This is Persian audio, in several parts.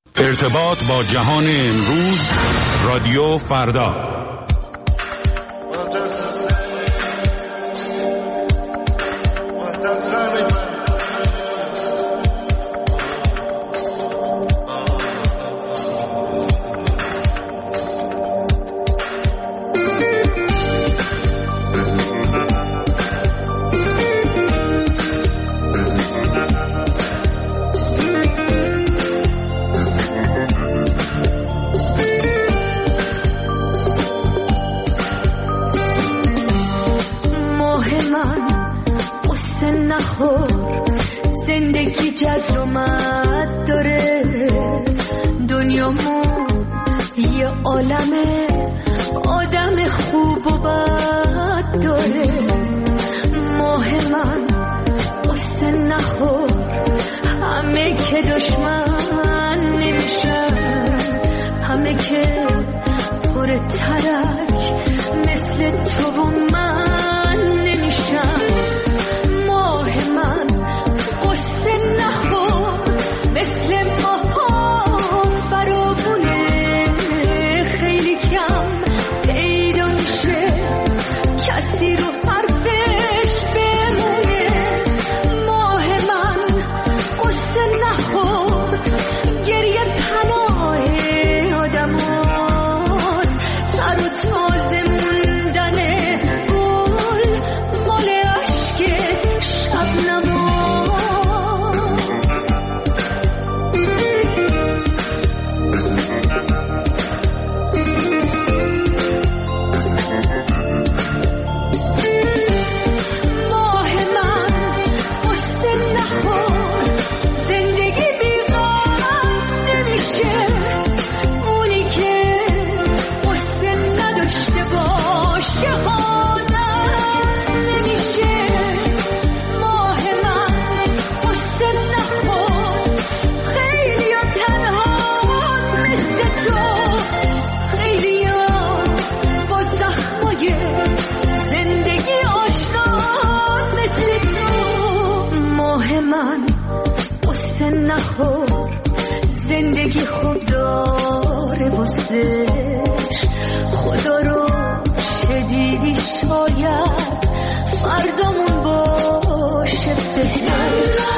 ارتباط با جهان امروز، رادیو فردا. زندگی جذر اومد داره، دنیامون یه عالمه آدم خوب و بد داره. ماه من قصه نخور، همه که دشمن نمیشن، همه که پر ترک مثل تو و من نمیشن. زندگی خوب داره واسش، خدا رو شدیدی شاید فردامون باشه بهتر.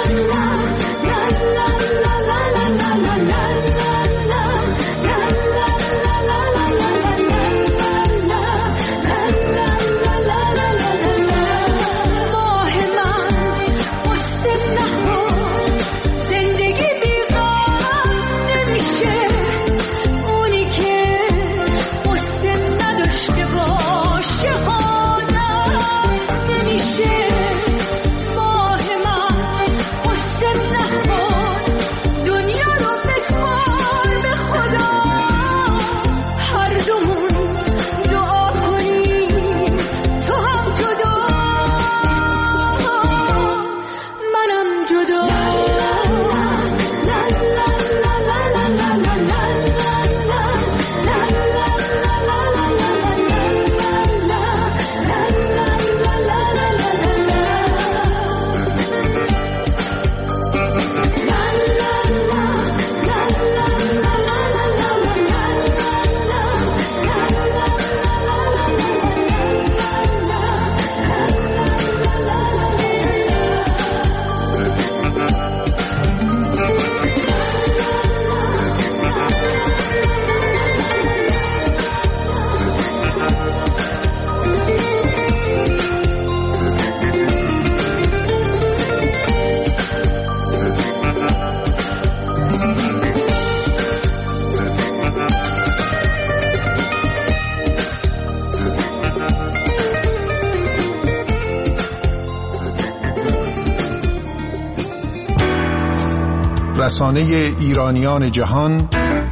رسانه ایرانیان جهان،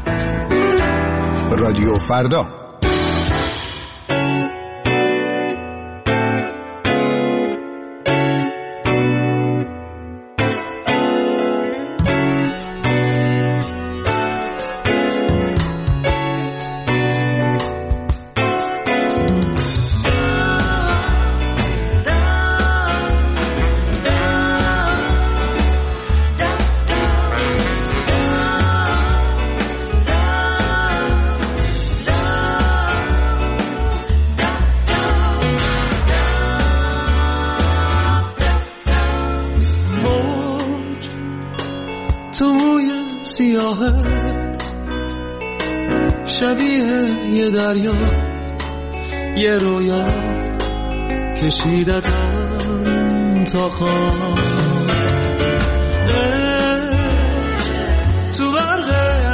رادیو فردا. تو موی سیاهه شبیه یه دریا، یه رویا کشیدتم تا خواب. تو برق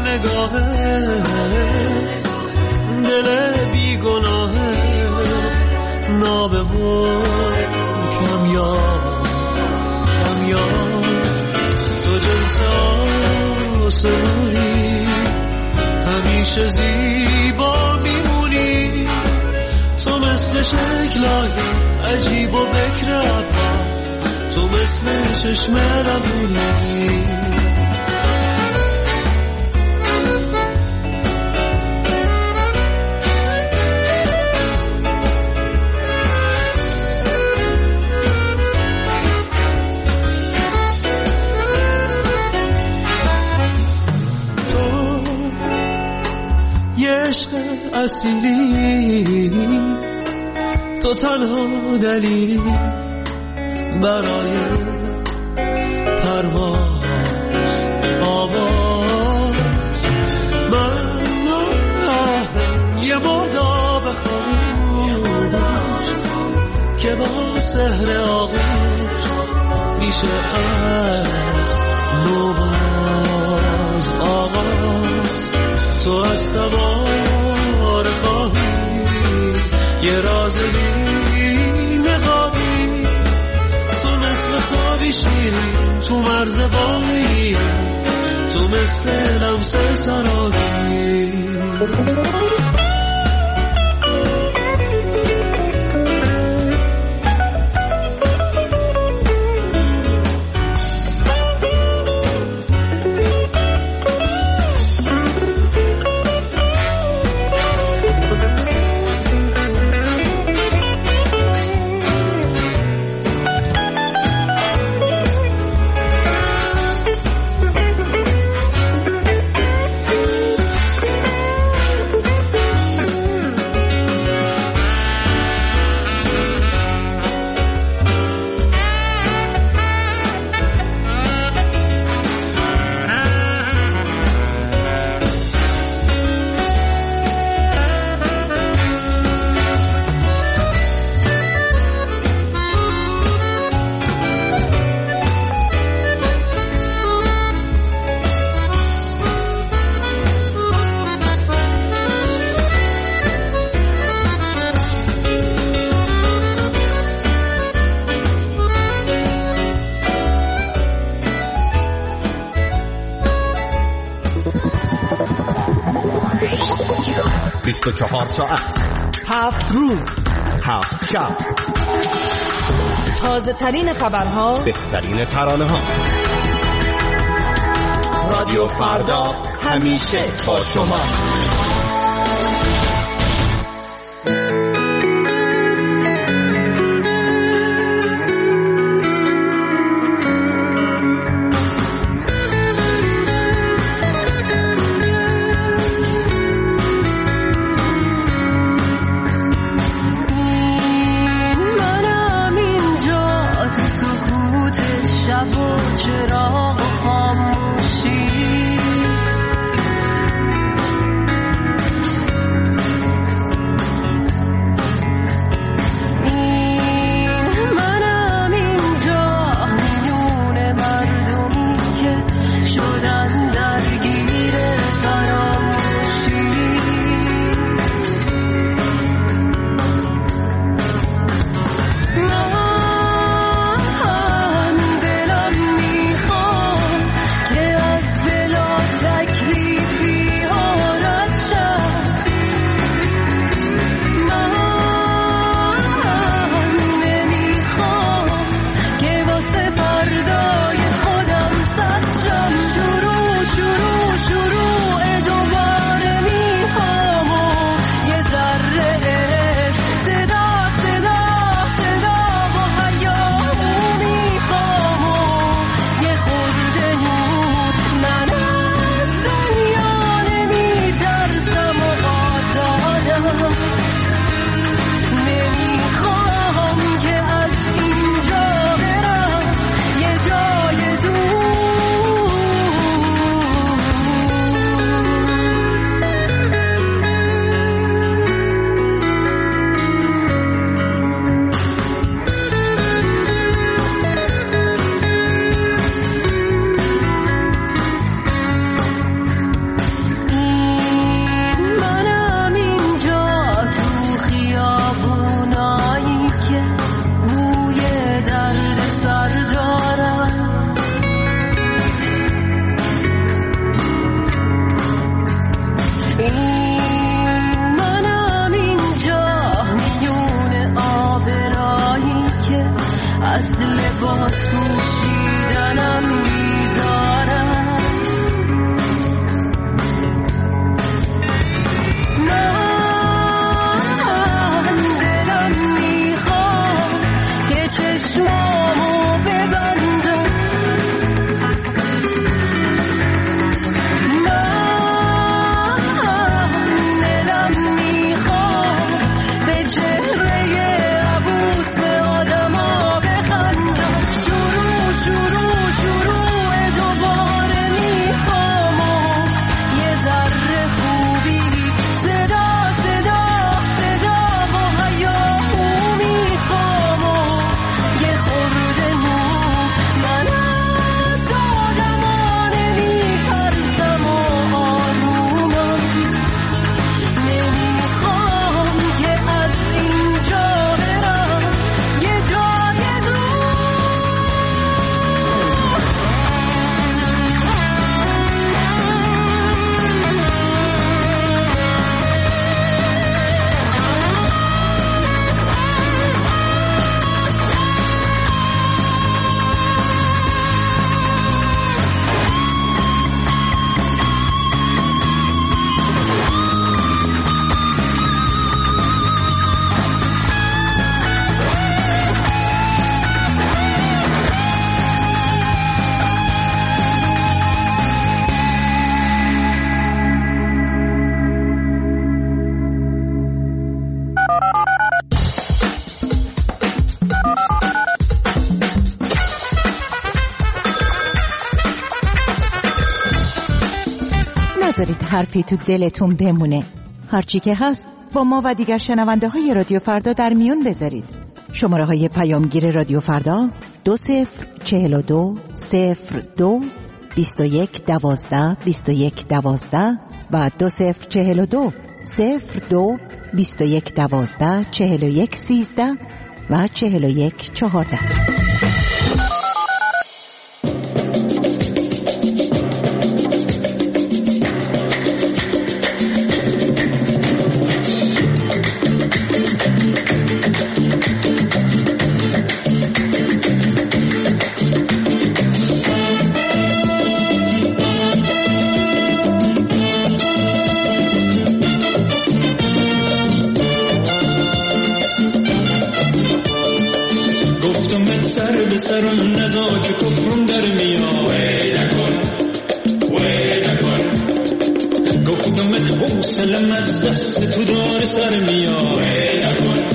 نگاهت دل بیگناهت نابه و کمیاب تو جنس آسمونی همیشه زیبا میمونی. تو مثل شکلای عجیب و بکر ابرا، تو مثل چشم رمونی. اصلی تو تنها دلیلی برای پرواز آواز. من یه مرداب خاموش که با سحر آغوش میشه از نوباز آغاز. تو از سوار خواهی یه راز بی نقابی، تو مثل خوابی شیرین تو مرز واقعی، تو مثل لمس سرابی. ساعت 7 روز 7 شب، تازه ترین خبرها، بهترین ترانه ها. رادیو فردا همیشه با شماست. نذارید حرفی تو دلتون بمونه. هرچی که هست با ما و دیگر شنونده های رادیو فردا در میون بذارید. شماره های پیامگیر رادیو فردا 2042 02 21 12 21 12 و 2042 02 21 12 41 13 و 41 14. سرم نزا که کفرم در میاد وی نکن گفتمت حوصلم از دست تو دار سر میاد وی نکن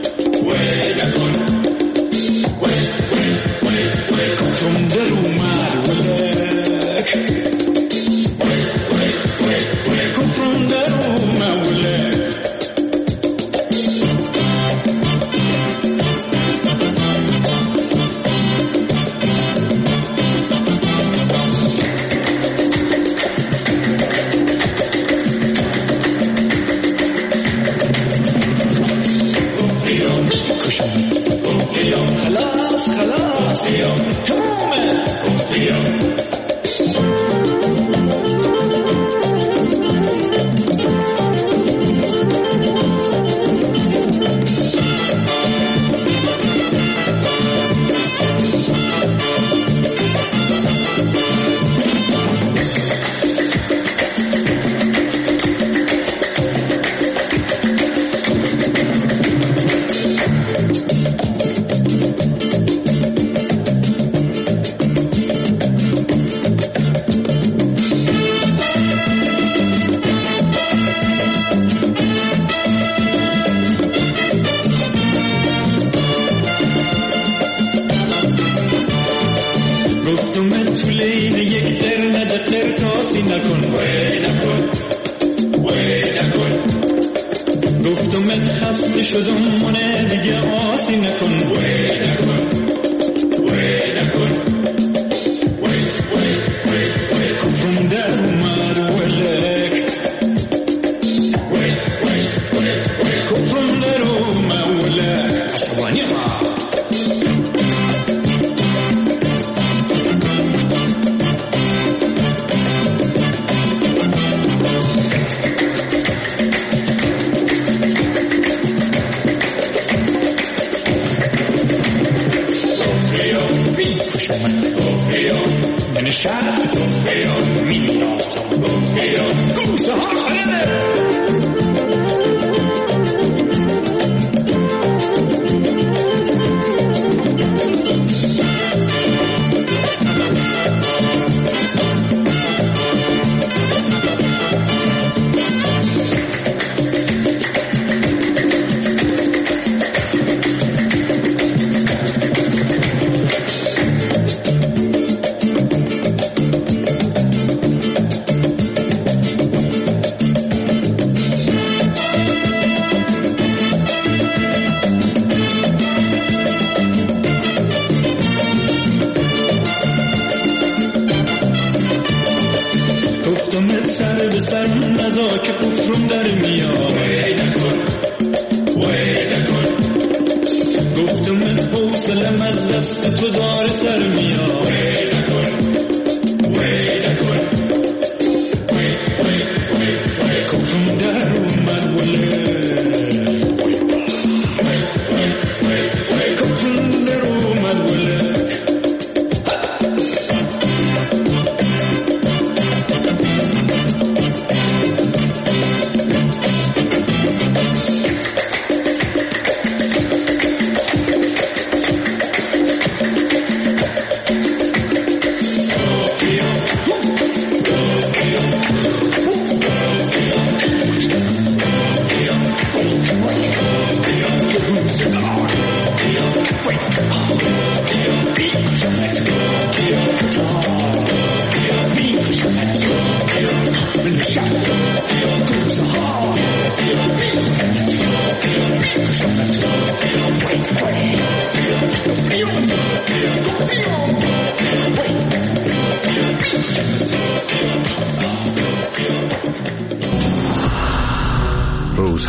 کفرم در اومد ولک کفرم در اومد ولک خلاص تمامه شدم منه دیگه آسی نکن وی نکن کفرم در اومد ولک کفرم در اومد ولک عصبانی ما شرط گفیان میندازم گفیان گوسه ها خلمه سر به سر نزا که کفرم در میاد وی نکن گفتمت حوصلم از دست تو دار سر میاد وی نکن کفرم در اومد ولک کفرم در اومد ولک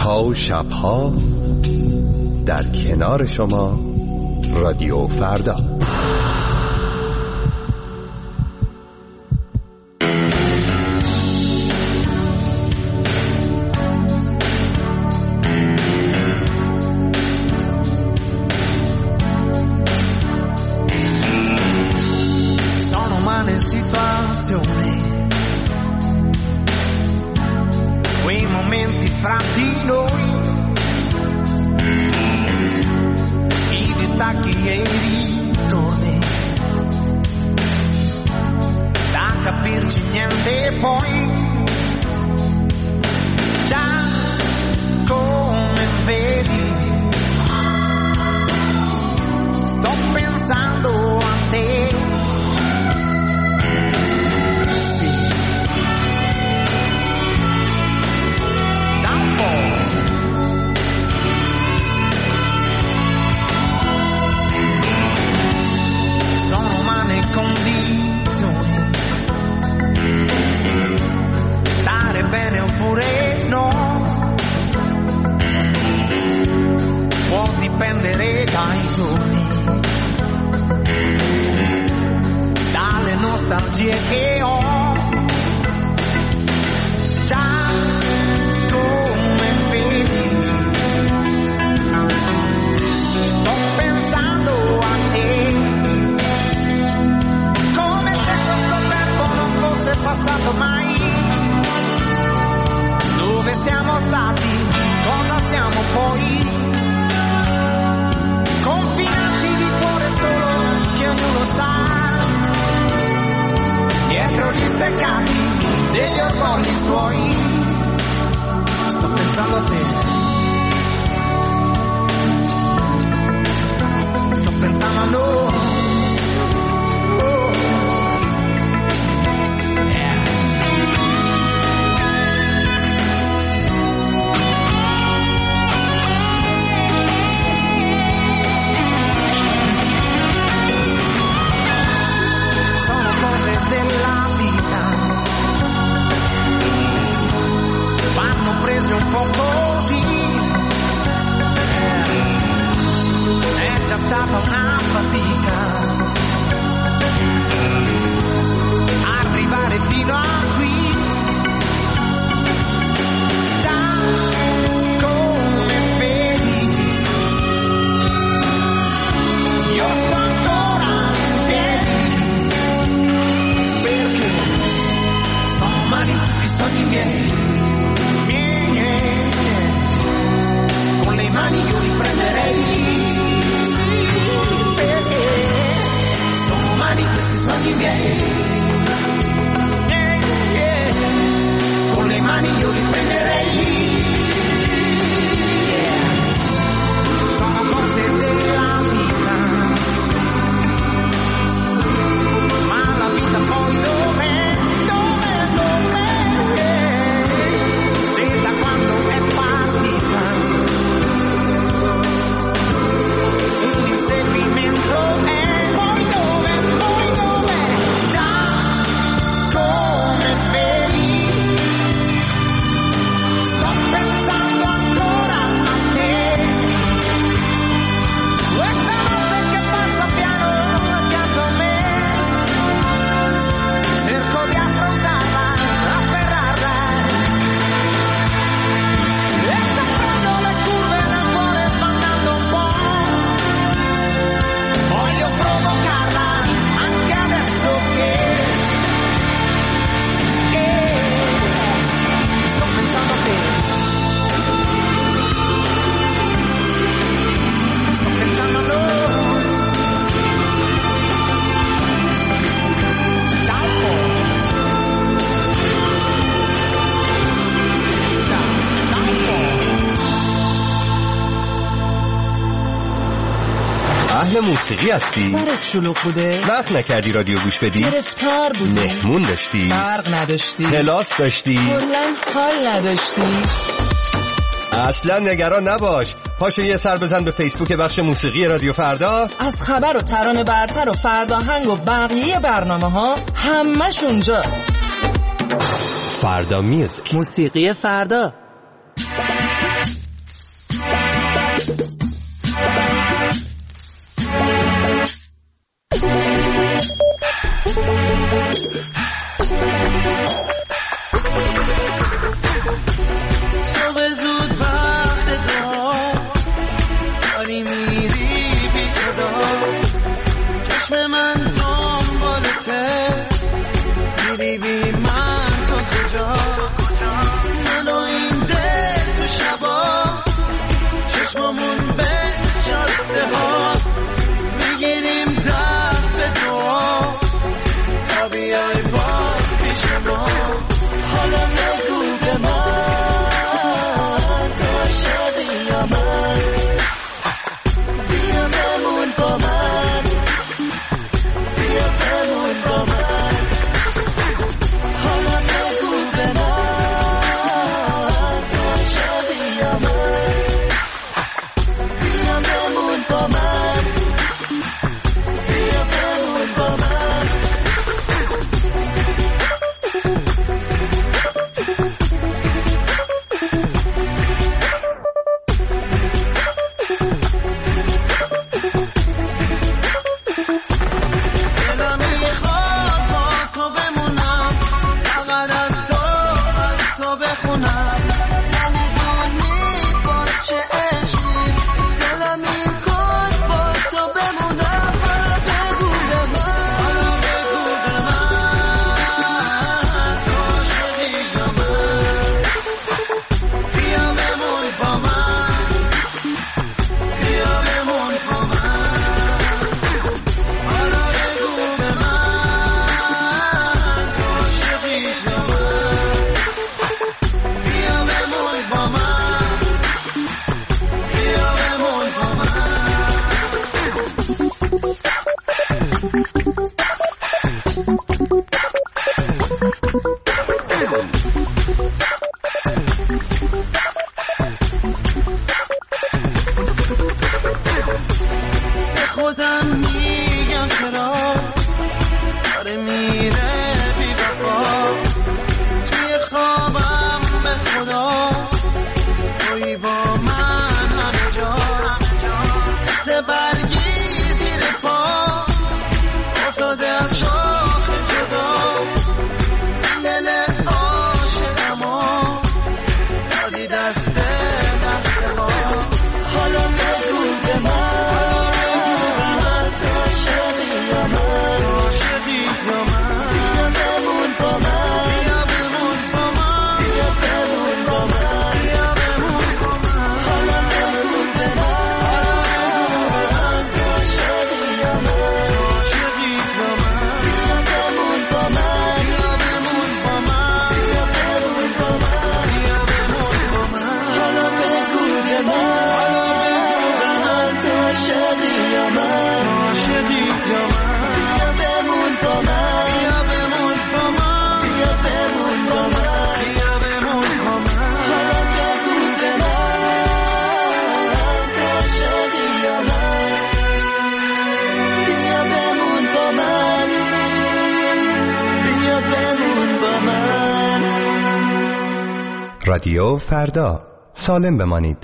روزها و شبها در کنار شما رادیو فردا. Quei momenti fra di noi, i distacchi e i ritorni, da capirci niente poi, già come vedi, sto pensando a te. Condizioni, stare bene oppure no, può dipendere dai giorni, dalle nostalgie che ho, già come vedi, sto pensando a te. È passato mai, dove siamo stati, cosa siamo poi, confinati di cuore solo che ognuno sta, dietro gli steccati degli orgogli suoi, sto pensando a te, sto pensando a noi. Prese un po' così, è già stata una fatica arrivare fino a qui, già come vedi, io sto ancora in piedi, perché sono umani tutti i sogni miei. Con le mani io li prenderei, sì, perché sono umani questi sogni miei, con le mani io li prenderei, sono cose della vita, ma la vita poi dov'è, se da quando è partita un inseguimento è poi dove, già come vedi, sto pensando ancora a te, questa notte che passa piano accanto a me, cerco di affrontarla, afferrarla, e sto prendo le curve nel cuore spandando un po', voglio provocarla anche adesso che sto pensando a te, sto pensando a loro, da un po', già, da un po'. اهل موسیقی هستی؟ سرت شلوغ بوده؟ وقت نکردی رادیو گوش بدی؟ گرفتار بودی؟ مهمون داشتی؟ برق نداشتی؟ کلاس داشتی؟ کلاً حال نداشتی؟ اصلا نگران نباش، پاشو یه سر بزن به فیسبوک بخش موسیقی رادیو فردا. از خبر و ترانه برتر و فرداهنگ و بقیه برنامه ها همش اونجاست. فردا میوزیک، موسیقی فردا. بخونم نمیدونی با چه عشقی دلم میخواد با تو بمونم حالا بگو به من تو عاشقی یا من بیا بمون با من بیا بمون با من حالا بگو به من تو عاشقی یا من بیا بمون با من بیا بمون با به خودم میگم چرا داره میره بی وفا توی خوابم به خدا توی با من همه جا مثل برگی زیر پا افتاده از شاخ جدا دل عاشقمو دادی دست ما حالا بگو به من تو عاشقی یا من عاشقی یا من بیا بمون با من بیا بمون با من بیا بمون با من بیا بمون با من حالا بگو به من تو عاشقی یا من عاشقی یا من بیا بمون با من بیا بمون با من بیا بمون با من بیا بمون با من حالا بگو به من تو عاشقی یا من عاشقی یا من بیا بمون با من بیا بمون با من بیا بمون با من بیا بمون با من حالا بگو به من تو عاشقی یا من بیا بمون با من بیا بمون با من. رادیو فردا، سالم بمانید.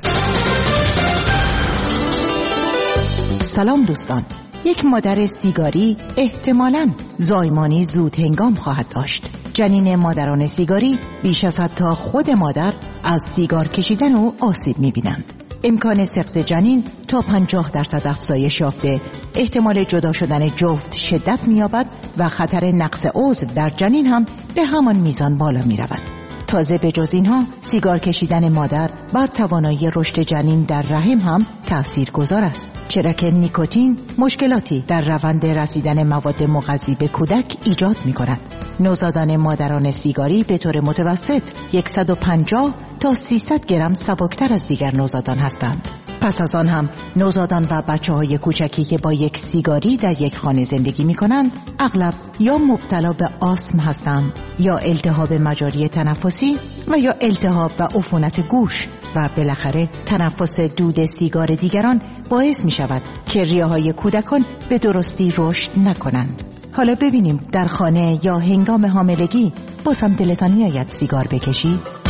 سلام دوستان. یک مادر سیگاری احتمالاً زایمانی زود هنگام خواهد داشت. جنین مادران سیگاری بیش از حتی خود مادر از سیگار کشیدن او آسیب می‌بینند. امکان سقط جنین تا 50% افزایش یافته، احتمال جدا شدن جفت شدت می‌یابد و خطر نقص عضو در جنین هم به همان میزان بالا می‌رود. تازه به جز اینها سیگار کشیدن مادر بر توانایی رشد جنین در رحم هم تاثیرگذار است، چرا که نیکوتین مشکلاتی در روند رسیدن مواد مغذی به کودک ایجاد می‌کند. نوزادان مادران سیگاری به طور متوسط 150 تا 300 گرم سبکتر از دیگر نوزادان هستند. پس از آن هم نوزادان و بچه‌های کوچکی که با یک سیگاری در یک خانه زندگی می‌کنند اغلب یا مبتلا به آسم هستند یا التهاب مجاری تنفسی و یا التهاب و عفونت گوش و بالاخره تنفس دود سیگار دیگران باعث می‌شود که ریه‌های کودکان به درستی رشد نکنند. حالا ببینیم در خانه یا هنگام حاملگی بازم دلتان می‌آید سیگار بکشید؟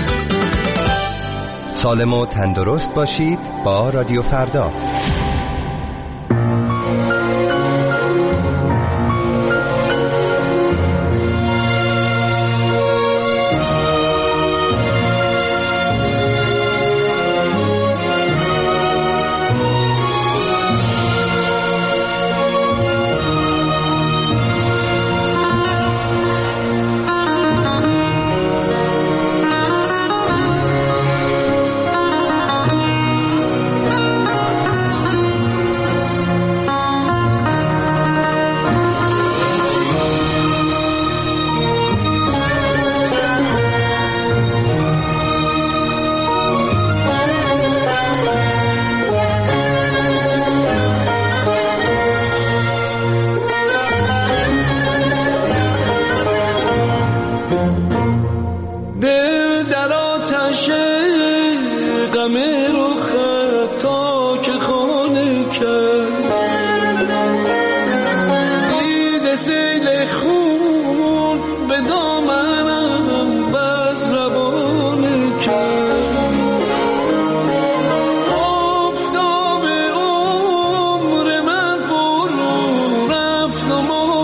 سالم و تندرست باشید با رادیو فردا.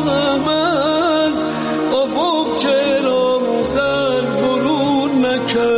چرا سر برون نکرد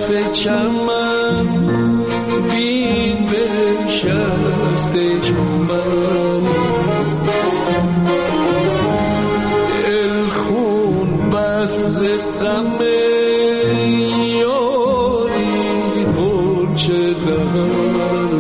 حرف چمن بین بنشسته چمن دل خون بست غم یاری غنچه دهن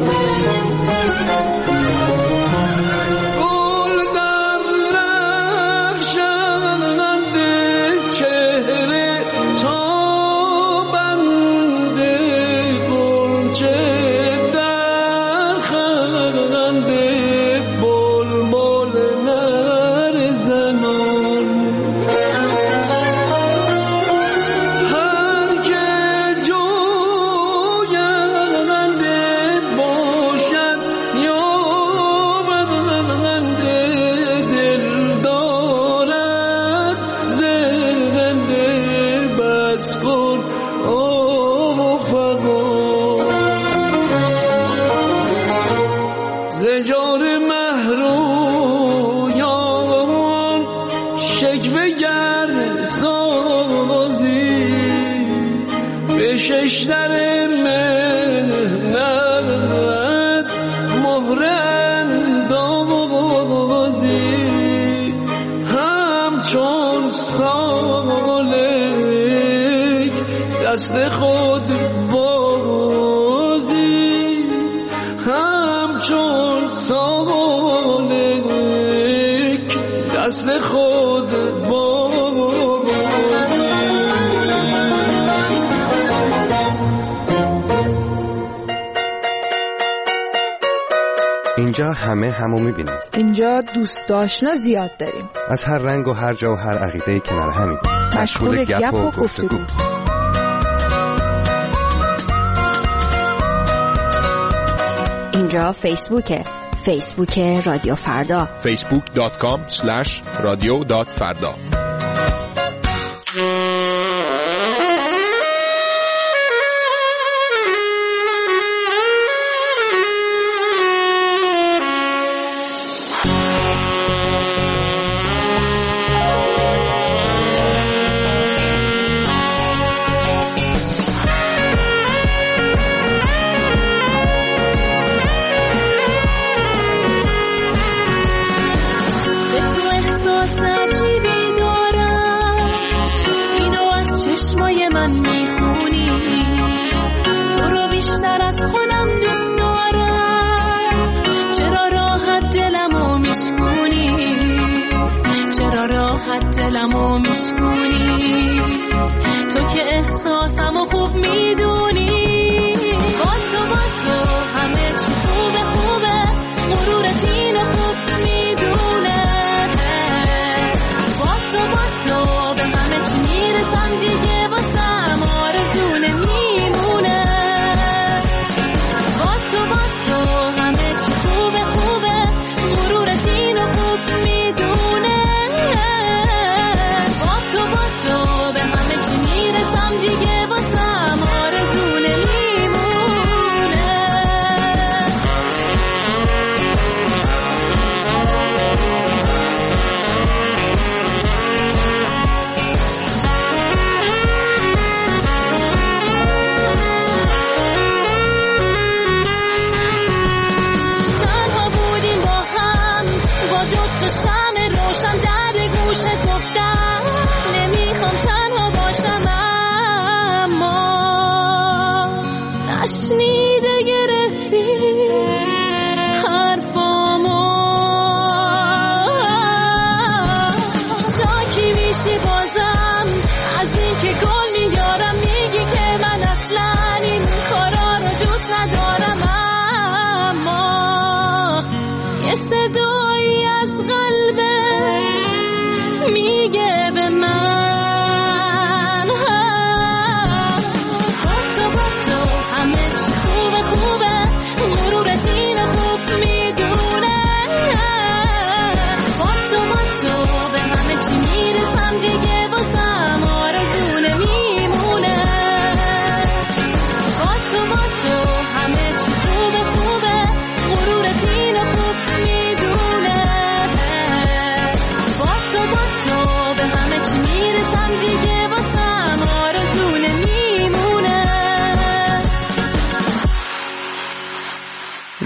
دست خود بازی همچون سالک دست خود بازی. اینجا همه همو میبینیم. اینجا دوست آشنا زیاد داریم. از هر رنگ و هر جا و هر عقیده‌ای کنار همین. مشغول گپ و گفتگو. اینجا فیسبوک رادیو فردا facebook.com/radio.farda. دلمو میشکونی تو که احساسمو خوب میدونی با تو همه چی خوبه غرورت اینو خوب میدونه با تو به همه چی میرسم دیگه واسم آرزو نمیمونه با تو همه چی خوبه غرورت اینو خوب میدونه به همه چی میرسم دیگه واسم آرزو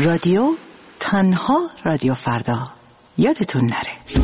رادیو، تنها رادیو فردا. یادتون نره.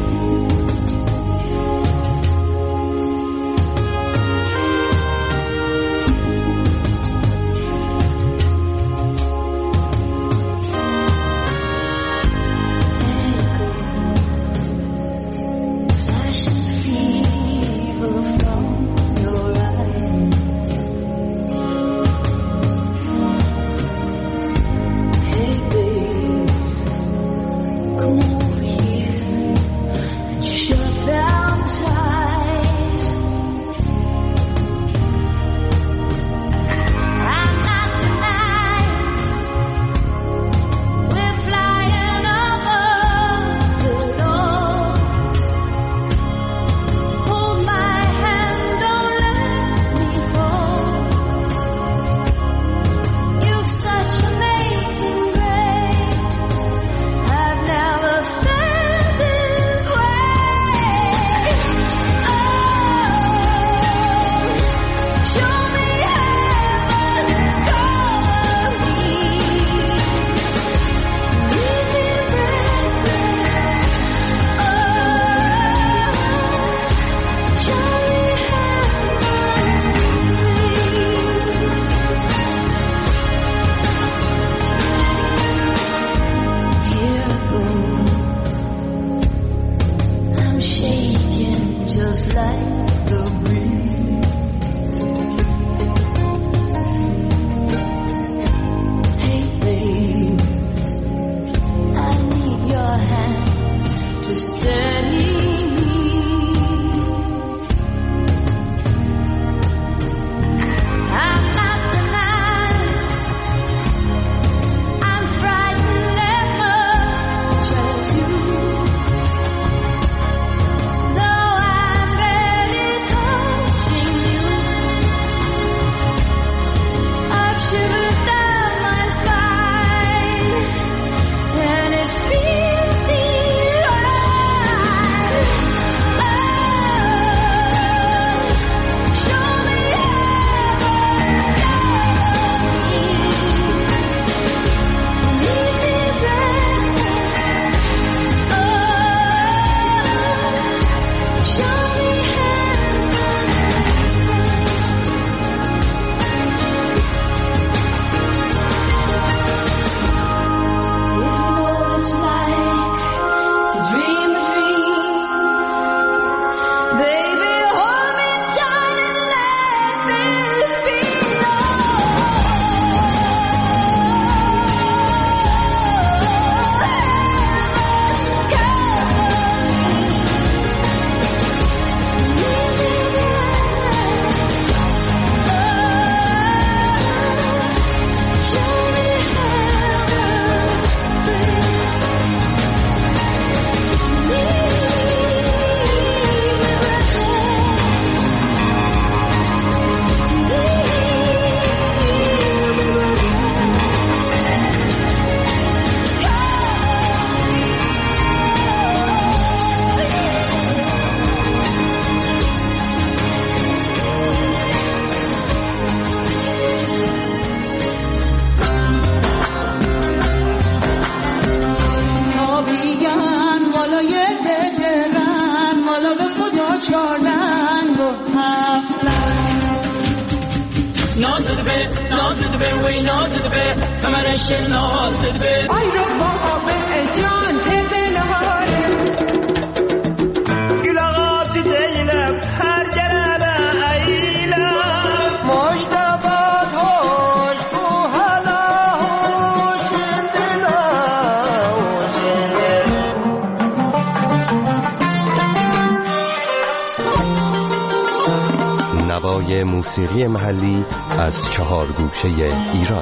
نوای موسیقی محلی از 4 گوشه ایران.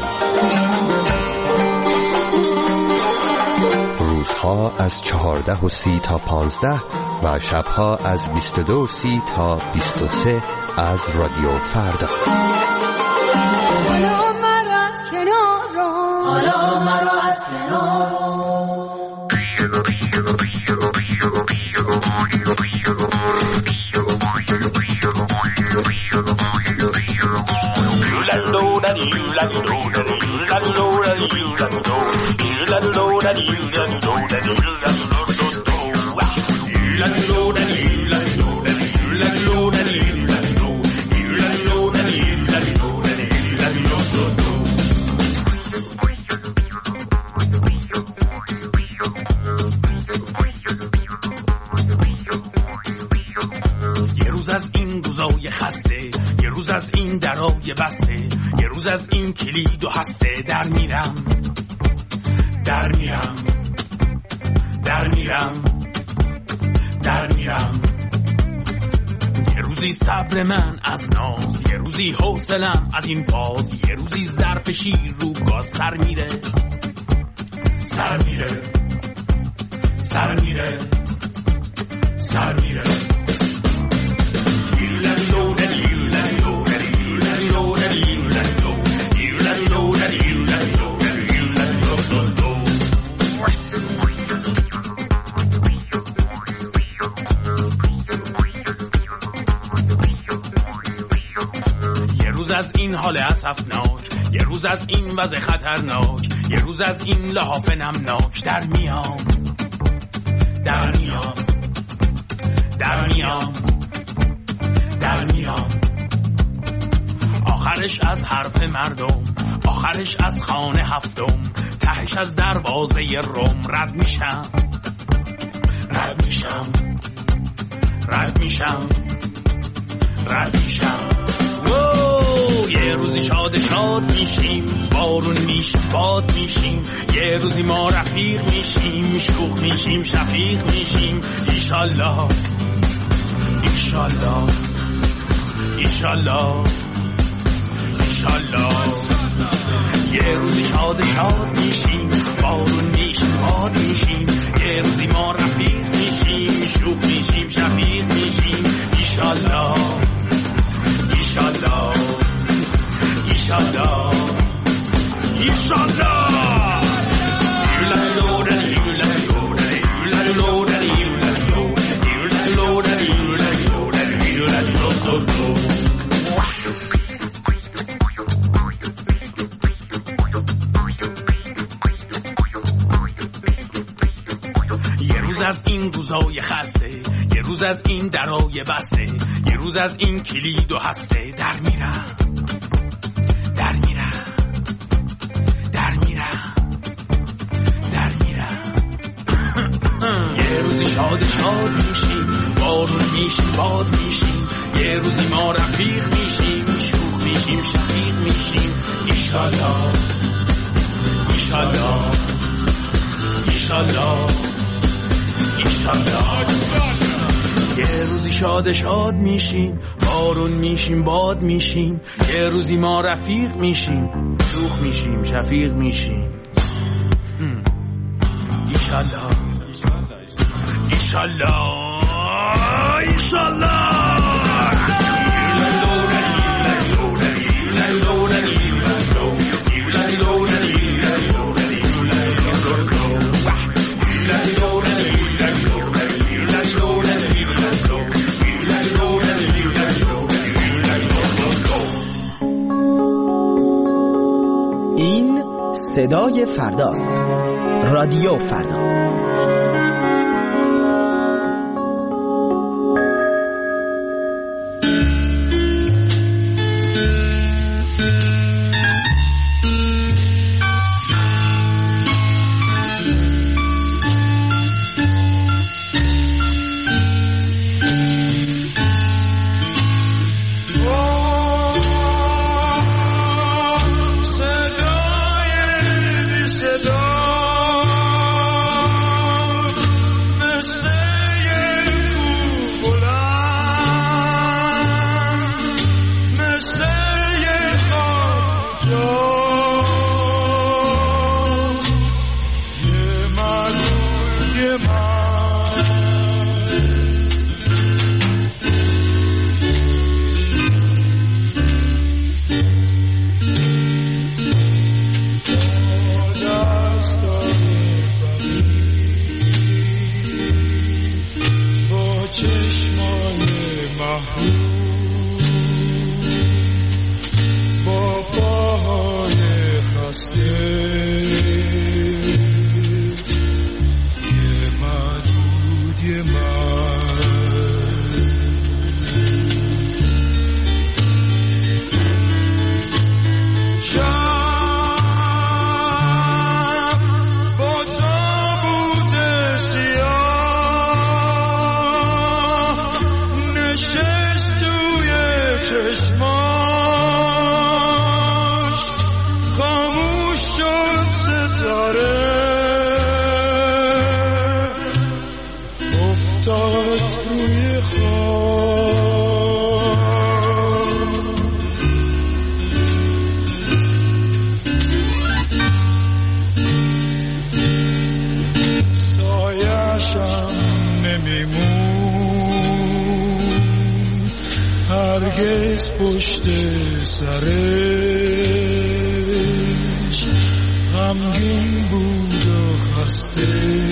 روزها از 14:30 تا 15 و شبها از 22:30 تا 23 از رادیو فردا. حالا مرا از کنار رو، حالا مرا از کنار رو. یه روز از این روزای خسته، یه روز از این درای بسته، یه روز از این کلید و هسته، در میرم در میرم در میرم در میرم. یه روزی صبر من از ناز، یه روزی حوصلم از این فاز، یه روزی ظرف شیر رو گاز سر میره سر میره سر میره سر میره. یه روز از این حال اسفناک، یه روز از این وضع خطرناک، یه روز از این لحاف نمناک، در میام در میام در میام در میام. آخرش از حرف مردم، آخرش از خانه هفتم، تهش از دروازه روم، رد میشم رد میشم رد میشم رد میشم. یه روزی شاد شاد میشیم، بارون میشیم باد میشیم، یه روزی ما رفیق میشیم، شوخ میشیم شفیق میشیم. ایشالله ایشالله ایشالله ایشالله. یه روزی شاد شاد میشیم، بارون میشیم باد میشیم، یه روزی ما رفیق میشیم، شوخ میشیم شفیق میشیم. ایشالله ایشالله ایشالله ایشالله. یه روز از این روزای خسته، یه روز از این درای بسته، یه روز از این کلید و هسته، در میرم در میرم در میرم در میرم. یه روزی شاد شاد میشیم، بارون میشیم باد میشیم، یه روزی ما رفیق میشیم، شوخ میشیم شفیق میشیم. ایشالله ایشالله ایشالله ایشالله. یه روزی شاد شاد میشیم، بارون میشیم باد میشیم، یه روزی ما رفیق میشیم، شوخ میشیم شفیق میشیم. ایشالله ایشالله ایشالله. این صدای فرداست. رادیو فردا. چشماش خاموش شد ستاره افتاد توی خواب سایه‌شم نمیمون هرگز پشت سرش غمگین بود و خسته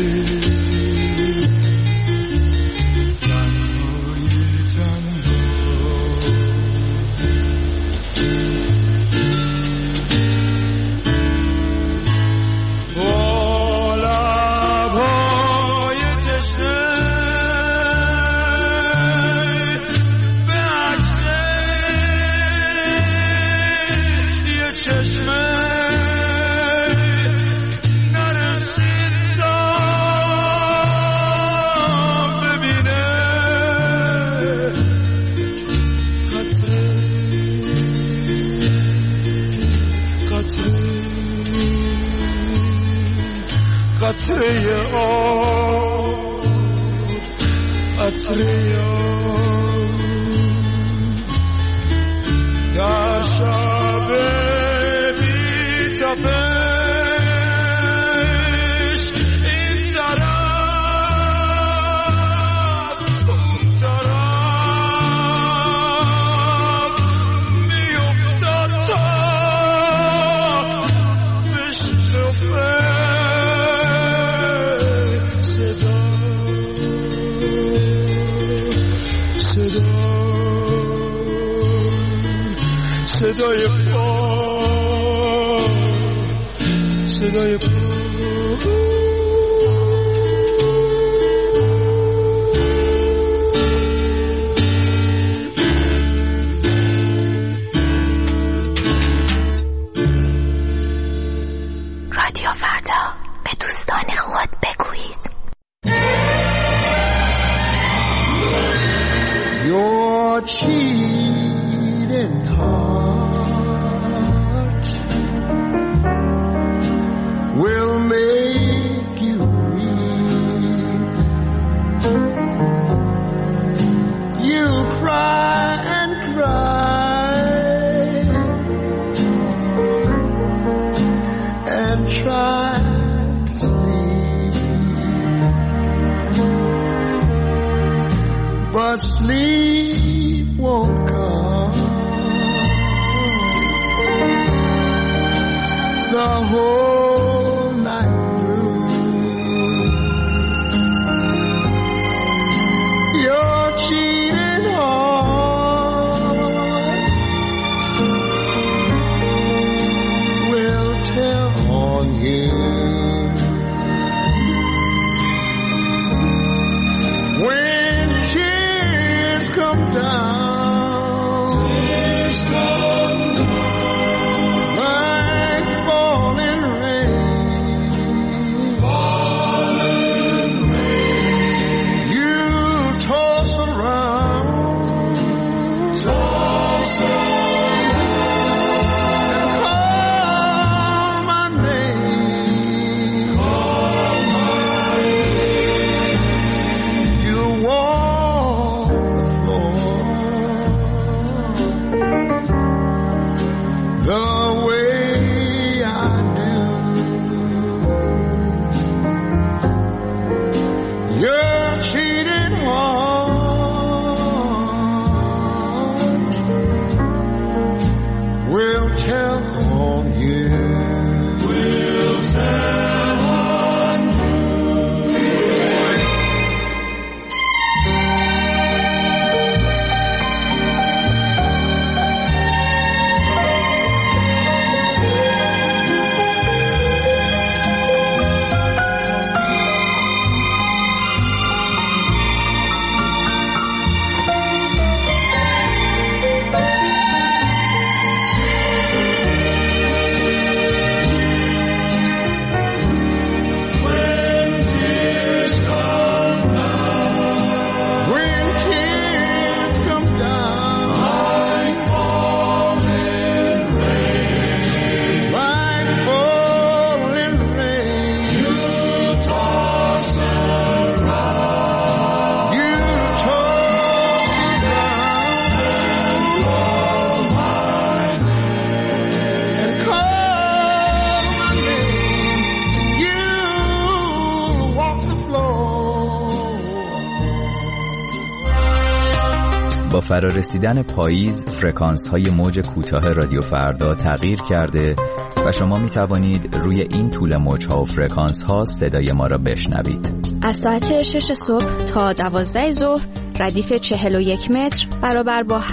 قطره آب قطره آب در شب بی تپش این طرف اون طرف میافتد تا بشکفه صدای پا صدای پا رادیو فردا به دوستان خود بگویید. Your cheating heart will make you weep. You'll cry and cry and try to sleep, but sleep won't come. The whole night through, your cheating heart will tell on you. When tears come down, tears come down like falling rain, falling rain. You toss around, toss around, and call my name, call my name. You walk the floor the way I do. Your cheating heart will tell on you. Will tell on you. با فرارسیدن پاییز فرکانس های موج کوتاه رادیو فردا تغییر کرده و شما می توانید روی این طول موج ها و فرکانس ها صدای ما را بشنوید. از ساعت 6 صبح تا 12 ظهر ردیف 41 متر برابر با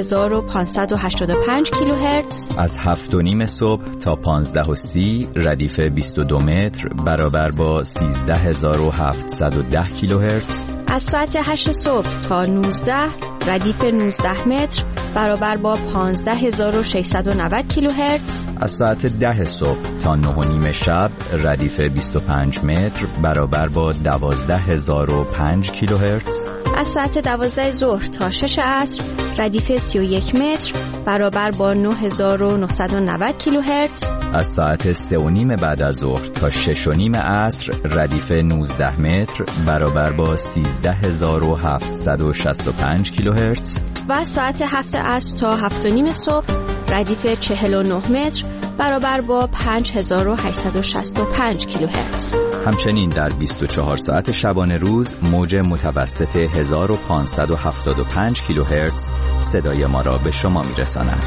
7585 کیلوهرتز. از 7:30 صبح تا 15:30 ردیف 22 متر برابر با 13710 کیلوهرتز. از ساعت 8 صبح تا 19 ردیف 19 متر برابر با 15690 کیلوهرتز. از ساعت 10 صبح تا 9:30 شب ردیف 25 متر برابر با 12005 کیلوهرتز. از ساعت 12 ظهر تا 6 عصر ردیف 31 متر برابر با 9990 کیلوهرتز. از ساعت 3:30 بعد از ظهر تا 6:30 عصر ردیف 19 متر برابر با 13765 کیلوهرتز. و از ساعت 7 عصر تا 7:30 صبح ردیف 49 متر برابر با 5865 کیلوهرتز. همچنین در 24 ساعت شبانه روز موج متوسط 1575 کیلوهرتز صدای ما را به شما میرساند.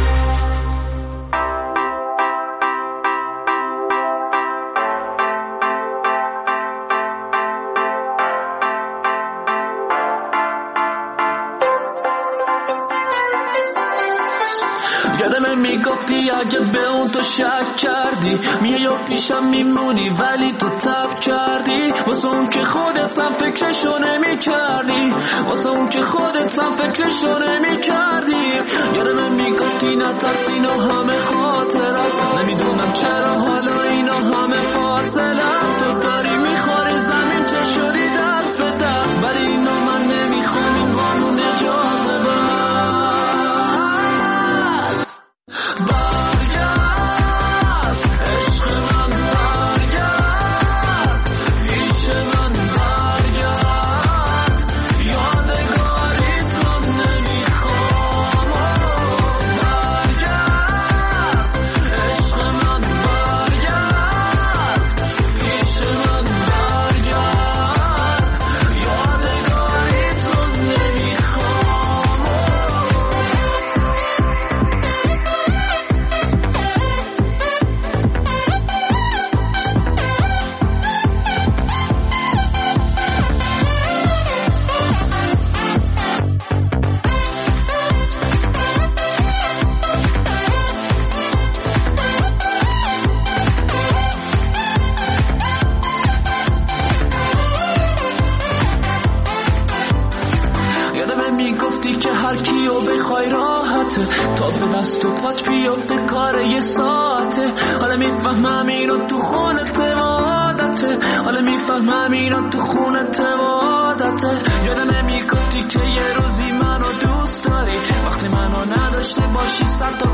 یادم میگفتی اگه به اون تو شک کردی میای و پیشم میمونی ولی تو تب کردی واسه اون که خودت هم فکرشو نمی کردی واسه اون که خودت هم فکرشو نمی کردی. یادم میگفتی نترسی اینا همه خاطر است نمیدونم چرا حالا اینا همه فاصله است. تو داری میخوری زمین چه شدی دست به دست ولی اینا من نمیخوام این قانون اجازه بس. تا به دست و پات بیافته کار یه ساعته حالا میفهمم اینا تو خونت عادته حالا میفهمم اینا تو خونت عادته. یادم میگفتی که یه روزی منو دوست داری وقتی منو نداشته باشی صد تا